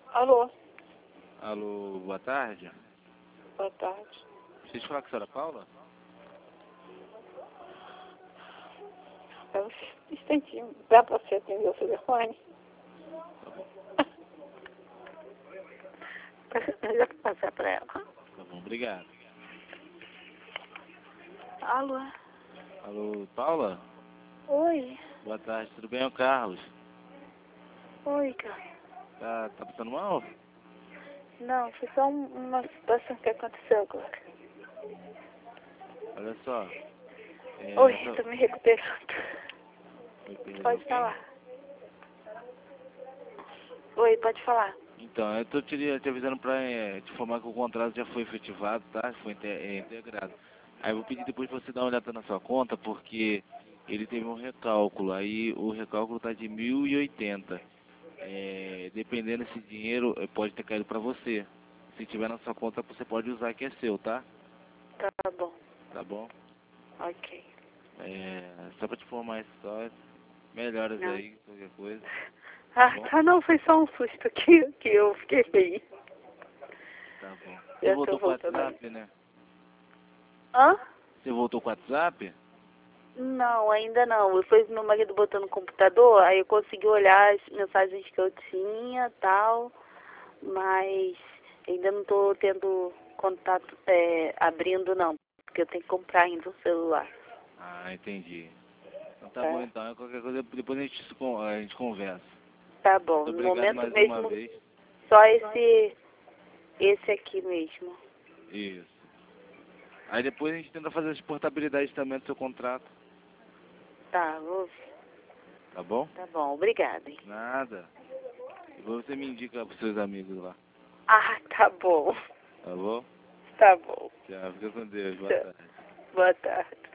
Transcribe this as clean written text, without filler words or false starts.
Alô, Alô, boa tarde. boa tarde. Deixa eu falar com a senhora Paula? É um instantinho. Dá pra você atender o telefone? Tá bom, Eu vou passar pra ela. tá bom, obrigado. Alô, Alô, Paula? oi, Boa tarde, tudo bem? É o Carlos. oi, cara. Tá passando mal? Não, foi só uma situação que aconteceu agora. Olha só. Oi, tô me recuperando. Pode Quem? falar. Oi, pode falar. Então, eu tô te avisando pra te informar que o contrato já foi efetivado, tá? Foi integrado. Aí eu vou pedir depois pra você dar uma olhada na sua conta, porque ele teve um recálculo. Aí o recálculo tá de 1.080. Dependendo desse dinheiro, pode ter caído pra você. Se tiver na sua conta, você pode usar, que é seu, tá? Tá bom, Tá bom? ok. Só pra te informar só, melhoras Não. aí, qualquer coisa. Ah, Bom? tá, não, foi só um susto que eu fiquei aí. Tá bom. Você Já tô voltou com o voltando aí. WhatsApp, né? Hã? Você voltou com o WhatsApp? Não, ainda não. Depois meu marido botou no computador, aí eu consegui olhar as mensagens que eu tinha tal, mas ainda não tô tendo contato, abrindo não, porque eu tenho que comprar ainda um celular, Ah, entendi. Então tá bom tá? então, qualquer coisa depois a gente conversa. Tá bom. Muito No obrigado momento mais uma mesmo, vez. só esse aqui mesmo. Isso. Aí depois a gente tenta fazer as portabilidades também do seu contrato, Tá, vou ver. tá bom? Tá bom, obrigada, hein? Nada. Depois você me indica pros seus amigos lá, Ah, tá bom. tá bom? Tá bom. Tchau, fica com Deus, boa Tchau. tarde. Boa tarde.